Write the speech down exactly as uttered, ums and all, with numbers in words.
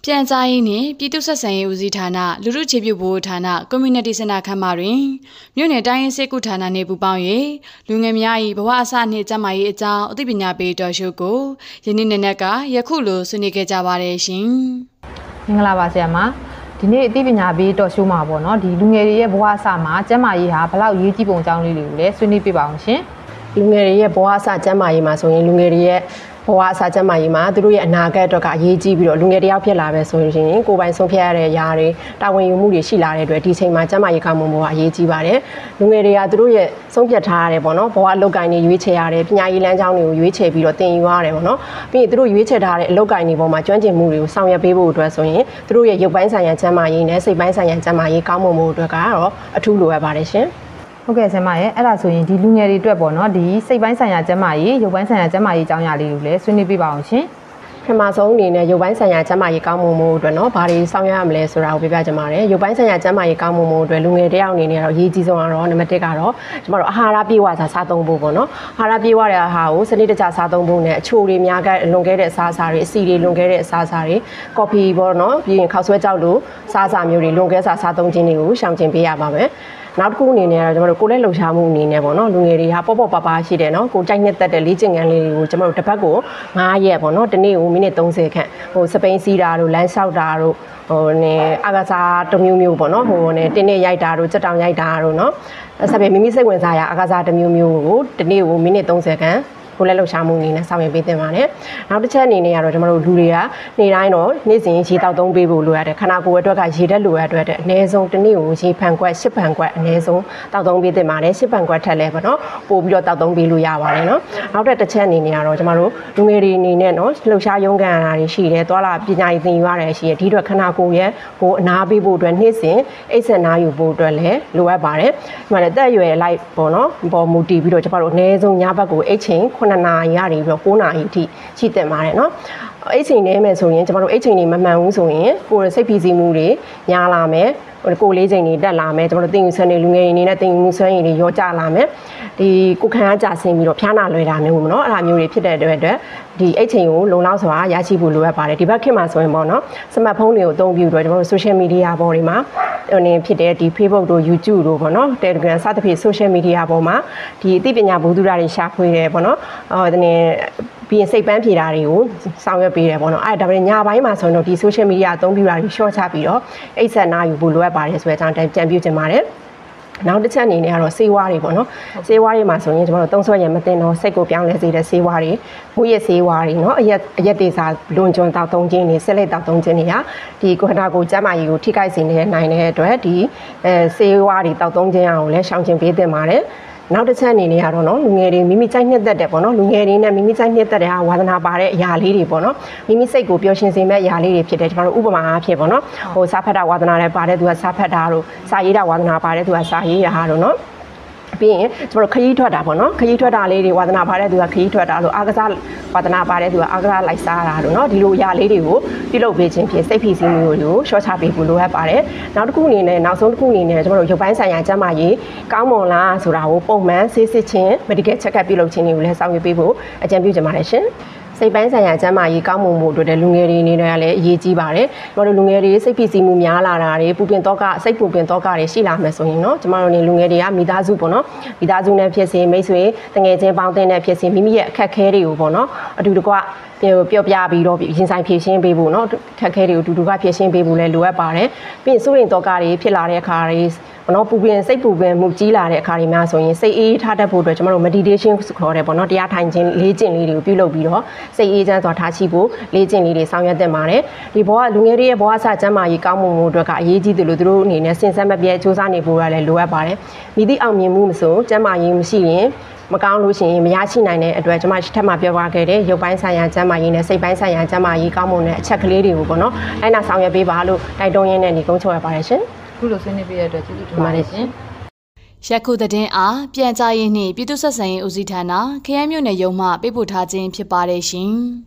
ပြန်ကြားရေးနှင့်ပြည်သူ့ဆက်ဆံရေးဦးစီးဌာနလူထုခြေပြုဗဟိုဌာန Community Center ခန်းမတွင်မြို့နယ်တိုင်းရင်းစစ်ကူဌာနနှင့်ပူးပေါင်း၍လူငယ်များ၏ဘဝအစနှင့်ကျန်းမာရေးအကြောင်းအသိပညာပေးတော်ရှို့ကိုယနေ့နေ့ကယခုလိုဆွေးနွေးခဲ့ကြပါတယ်ရှင်။မင်္ဂလာပါဆရာမ။ဒီနေ့အသိပညာပေးတော်ရှို့မှာပေါ့နော်ဒီလူငယ်တွေရဲ့ဘဝအစမှာကျန်းမာရေးဟာဘယ်လောက်ရေးကြီးပုံအကြောင်းလေးတွေကိုလည်းဆွေးနွေးပြပါအောင်ရှင်။လူငယ်တွေရဲ့ဘဝအစကျန်းမာရေးမှာဆိုရင်လူငယ်တွေရဲ့ဘဝအစကျန်းမာရေးမှာသူတို့ရဲ့အနာဂတ်အတွက်ကအရေးကြီးပြီးတော့လူငယ်တယောက်ဖြစ်လာပဲဆိုရင်ကိုယ်ပိုင်ဆုံးဖြတ်ရတဲ့ຢာတွေတာဝန်ယူမှုတွေရှိလာတဲ့အတွက်ဒီချိန်မှာကျန်းမာရေးကောင်းမွန်ဖို့ကအရေးကြီးပါတယ်လူငယ်တွေကသူတို့ရဲ့ဆုံးဖြတ်ထားရတယ်ပေါ့နော်ဘဝအလုပ်ကိုင်းတွေရွေးချယ်ရတယ်ပညာရေးလမ်းကြောင်းတွေကိုရွေးချယ်ပြီးတော့သင်ယူရတယ်ပေါ့နော်ပြီးရင်သူတို့ရွေးချယ်ထားတဲ့အလုပ်ကိုင်းတွေပေါ်မှာကျွမ်းကျင်မှုတွေကိုဆောင်ရွက်ပေးဖို့အတွက်ဆိုရင်သူတို့ရဲ့ရုပ်ပိုင်းဆိုင်ရာကျန်းမာရေးနဲ့စိတ်ပိုင်းဆိုင်ရာကျန်းမာရေးကောင်းမွန်ဖို့အတွက်ကတော့အထူးလိုအပ်ပါတယ်ရှင်ဟုတ်ကဲ့ဆရာမရဲ့အဲ့ဒါဆိုရင်ဒီလူငယ်တွေအတွက်ပေါ့နော်ဒီစိတ်ပိုင်းဆိုင်ရာကျန်းမာရေးရုပ်ပိုင်းဆိုင်ရာကျန်းမာရေးအကြောင်းအရာလေးကိုလည်းဆွေးနွေးပြပါအောင်ရှင်ပထမဆုံးအနေနဲ့ရုပ်ပိုင်းဆိုင်ရာကျန်းမာရေးကောင်းမွန်မှုအတွက်နော်ဘာတွေဆောင်ရွက်ရမလဲဆိုတာကိုပြပြချင်ပါတယ်ရုပ်ပိုင်းဆိုင်ရာကျန်းမာရေးကောင်းမွန်မှုအတွက်လူငယ်တယောက်အနေနဲ့တော့အရေးကြီးဆုံးကတော့နံပါတ်တစ်ကတော့ကျမတို့အာဟာရပြည့်ဝစွာစားသုံးဖို့ပေါ့နော်အာဟာရပြည့်ဝတဲ့အာဟာရကိုစနစ်တကျစားသုံးဖို့နဲ့အချိုတွေများကလွန်ခဲ့တဲ့အစားအစာတွေအဆီတွေလွန်ခဲ့တဲ့အစားအစာတွေကော်ဖီပေါ့နော်ပြီးရင်ခောက်ဆွဲကြောက်လိုစားအစာမျိုးတွေလွန်ခဲ့စာစားသုံးခြင်းတွေကိုရှောင်ကျဉ်ပေးရပါမယ်နောက်တစ်ခုအနေနဲ့တော့ကျွန်တော်တို့ကိုယ်လက်လှုပ်ရှားမှုအနေနဲ့ပေါ့နော်လူငယ်တွေဟာပေါ့ပေါ့ပါပါရှိတယ်နော်ကိုကြိုက်နှစ်သက်တဲ့လေ့ကျင့်ခန်းလေးတွေကိုကျွန်တော်တို့တစ်ပတ်ကို၅ရက်ပေါ့နော်တစ်နေ့ကိုမိနစ်၃၀ခန့်ဟိုစပိန်စီးတာတို့လမ်းလျှောက်တာတို့ဟိုနေအကစားတစ်မျိုးမျိုးပေါ့နော်ဟိုနေတင်းနဲ့ရိုက်တာတို့စက်တောင်ရိုက်တာတို့နော်ဆက်ပြီးမိမိစိတ်ဝင်စားရာအကစားတစ်မျိုးမျိုးကိုတစ်နေ့ကိုမိနစ်၃၀ခန့်ကိုလည်းလှုပ်ရှားမှုအနေနဲ့ဆောင်ရွက်ပေးသင့်ပါတယ်။နောက်တစ်ချက်အနေနဲ့ကတော့ကျွန်တော်တို့လူတွေကနေ့တိုင်းတော့နေ့စဉ်ရေတောက်သုံးပေးဖို့လိုရတယ်။ခန္ဓာကိုယ်အတွက်ကရေဓာတ်လိုရအတွက်အနည်းဆုံးတစ်နေ့ကိုရေဖန်ခွက်၈ဖန်ခွက်အနည်းဆုံးတောက်သုံးပေးသင့်ပါတယ်။၈ဖန်ခွက်ထက်လည်းပေါ့နော်ပို့ပြီးတော့တောက်သုံးပေးလို့ရပါတယ်နော်။နောက်တစ်ချက်အနေနဲ့ကတော့ကျွန်တော်တို့လူငယ်တွေအနေနဲ့နော်လှုပ်ရှားရုန်းကန်ရတာတွေရှိတယ်။သွားလာပညာရေးသင်ယူရတယ်ရှိတယ်။ဒီအတွက်ခန္ဓာကိုယ်ရဲ့ကိုအနာပေးဖို့အတွက်နေ့စဉ်အိပ်စက်နာယူဖို့အတွက်လည်းလိုအပ်ပါတယ်။ဒီမှာလည်းတက်ရွယ်လိုက်ပေါ့နော်ပေါ်မူတည်ပြီးတော့ကျွန်တော်တို့အနည်းဆုံးညဘက်ကိုအိပ်ချိန်ခုနှစ်နာရီရပြီးတော့၉နာရီအထိရှိတင်ပါတယ်เนาะအဲ့ချိန်နေမယ်ဆိုရင်ကျွန်တော်တို့အဲ့ချိန်နေမမှန်ဘူးဆိုရင်ကိုယ်စိတ်ဖိစီးမှုတွေညားလာမယ်ကိုယ်လေးချိန်တွေတက်လာမယ်ကျွန်တော်တို့တင်ယူဆွမ်းနေလူငယ်တွေနေနဲ့တင်ယူဆွမ်းရည်တွေရောကြလာမယ်ဒီကိုခံအားကြဆင်းပြီးတော့ဖျားနာလွယ်တာမျိုးเนาะအဲ့ဒါမျိုးတွေဖြစ်တဲ့အတွက်ဒီအဲ့ချိန်ကိုလုံလောက်စွာရရှိဖို့လိုအပ်ပါတယ်ဒီဘက်ခေတ်မှာဆိုရင်ပေါ့เนาะစမတ်ဖုန်းတွေကိုအသုံးပြုတော့ကျွန်တော်တို့ social media ပေါ်တွေမှာဟိုနေဖြစ်တဲ့ဒီ Facebook တို့ YouTube တို့ပေါ့เนาะ Telegram စသဖြင့် social media ပေါ်မှာဒီအသိပညာဘုဒ္ဓရာတွေရှာဖွေတယ်ပေါ့เนาะဟိုတနေ့ပြီးရင်စိတ်ပန်းဖြေတာတွေကိုဆောင်ရွက်ပေးတယ်ပေါ့နော်အဲ့ဒါပေမဲ့ညပိုင်းမှာဆိုရင်တော့ဒီ social media အသုံးပြုတာတွေ short ချပြီးတော့အိတ်ဆက်နာယူဖို့လိုအပ်ပါတယ်ဆိုတဲ့အကြောင်းကြံပြုချင်ပါတယ်နောက်တစ်ချက်အနေနဲ့ကတော့ဆေးဝါးတွေပေါ့နော်ဆေးဝါးတွေမှာဆိုရင်ကျွန်တော်တို့သုံးဆွဲရမတင်တော့စိတ်ကိုပြောင်းလဲစေတဲ့ဆေးဝါးတွေမူရဆေးဝါးတွေเนาะအရက်အရက်တေစာလွန်ကျွံတောက်သုံးခြင်းတွေဆက်လက်တောက်သုံးခြင်းတွေကဒီကိုယ်ခန္ဓာကိုယ်ကျန်းမာရေးကိုထိခိုက်စေနေနိုင်တဲ့အတွက်ဒီအဲဆေးဝါးတွေတောက်သုံးခြင်းအောင်လည်းရှောင်ကျဉ်ပေးသင့်ပါတယ်နောက်တစ်ချက်အနေနဲ့ကတော့နော်လူငယ်တွေမိမိကြိုက်နှစ်သက်တယ်ပေါ့နော်လူငယ်တွေနဲ့မိမိကြိုက်နှစ်သက်တဲ့ဟာဝါသနာပါတဲ့အရာလေးတွေပေါ့နော်မိမိစိတ်ကိုပျော်ရွှင်စေမဲ့အရာလေးတွေဖြစ်တယ်ကျွန်တော်တို့ဥပမာအားဖြင့်ပေါ့နော်ဟိုစားဖတ်တာဝါသနာလည်းပါတဲ့သူကစားဖတ်တာတို့စာရေးတာဝါသနာပါတဲ့သူကစာရေးတာတို့နော်ပြီးရင်ကျွန်တော်ခရီးထွက်တာပေါ့နော်ခရီးထွက်တာလေးတွေဝါသနာပါတဲ့သူကခရီးထွက်တာလို့အားကစားဝါသနာပါတဲ့သူကအားကစားလိုက်စားတာတို့နော်ဒီလိုအရာလေးတွေကိုပြုလုပ်ပေးခြင်းဖြင့်စိတ်ဖိစီးမှုတွေကိုရှော့ချပေးဖို့လိုအပ်ပါတယ်နောက်တစ်ခုအနေနဲ့နောက်ဆုံးတစ်ခုအနေနဲ့ကျွန်တော်တို့ရုပ်ပိုင်းဆိုင်ရာကျန်းမာရေးကောင်းမွန်လားဆိုတာကိုပုံမှန်ဆေးစစ်ခြင်း medical check up ပြုလုပ်ခြင်းတွေကိုလည်းဆောင်ရွက်ပေးဖို့အကြံပြုချင်ပါတယ်ရှင်စိတ်ပိုင်းဆိုင်ရာကျန်းမာရေးကောင်းမွန်မှုတို့တဲ့လူငယ်တွေအနေနဲ့လည်းအရေးကြီးပါတယ်။ကျွန်တော်တို့လူငယ်တွေစိတ်ဖိစီးမှုများလာတာတွေပူပင်တော့ကစိတ်ပူပင်တော့ကတွေရှိလာမယ်ဆိုရင်เนาะကျွန်တော်တို့နေလူငယ်တွေကမိသားစုပေါ့နော်မိသားစုနဲ့ဖြစ်စေမိတ်ဆွေတငယ်ချင်းပေါင်းတဲ့နဲ့ဖြစ်စေမိမိရဲ့အခက်အခဲတွေကိုပေါ့နော်အတူတကွပြောပြပြီးတော့ရင်ဆိုင်ဖြည့်ရှင်းပေးဖို့เนาะခက်ခဲတွေကိုအတူတူကဖြည့်ရှင်းပေးဖို့လည်းလိုအပ်ပါတယ်။ပြီးရင်စိုးရိမ်တော့ကတွေဖြစ်လာတဲ့အခါတွေပေါ့နော်ပူပင်စိတ်ပူပင်မှုကြီးလာတဲ့အခါတွေများဆိုရင်စိတ်အေးထားတတ်ဖို့အတွက်ကျွန်တော်တို့ meditation ခေါ်တယ်ပေါ့နော်တရားထိုင်ခြင်းလေ့ကျင့်လေးတွေကိုပြုလုပ်ပြီးတော့စိတ်အေးချမ်းစွာထားရှိဖို့လေ့ကျင့်လေးတွေဆောင်ရွက်သင့်ပါတယ်ဒီဘောကလူငယ်တွေရဲ့ဘောအစကျန်းမာရေးကောင်းမွန်မှုအတွက်ကအရေးကြီးတယ်လို့သူတို့အနေနဲ့စဉ်ဆက်မပြတ်စူးစမ်းနေဖို့လည်းလိုအပ်ပါတယ်မိသည့်အောင်မြင်မှုမဆိုကျန်းမာရေးမရှိရင်မကောင်းလို့ရှိရင်မရရှိနိုင်တဲ့အတွက်ကျွန်မထပ်မပြောပါခဲ့တဲ့ရုပ်ပိုင်းဆိုင်ရာကျန်းမာရေးနဲ့စိတ်ပိုင်းဆိုင်ရာကျန်းမာရေးကောင်းမွန်တဲ့အချက်ကလေးတွေကိုပေါ့နော်အဲ့နာဆောင်ရွက်ပေးပါလို့တိုက်တွန်းရင်းနဲ့ဒီကုန်းချော်ရပါတယ်ရှင်ခုလိုဆွေးနွေးပြတဲ့အတွက်ကျေးဇူးတင်ပါတယ်ရှင်ယခုသတင်းအားပြန်ကြားရေးနှင့်ပြည်သူ့ဆက်ဆံရေးဦးစီးဌာနခရိုင်မြို့နယ်ရုံးမှပေးပို့ထားခြင်းဖြစ်ပါတယ်ရှင်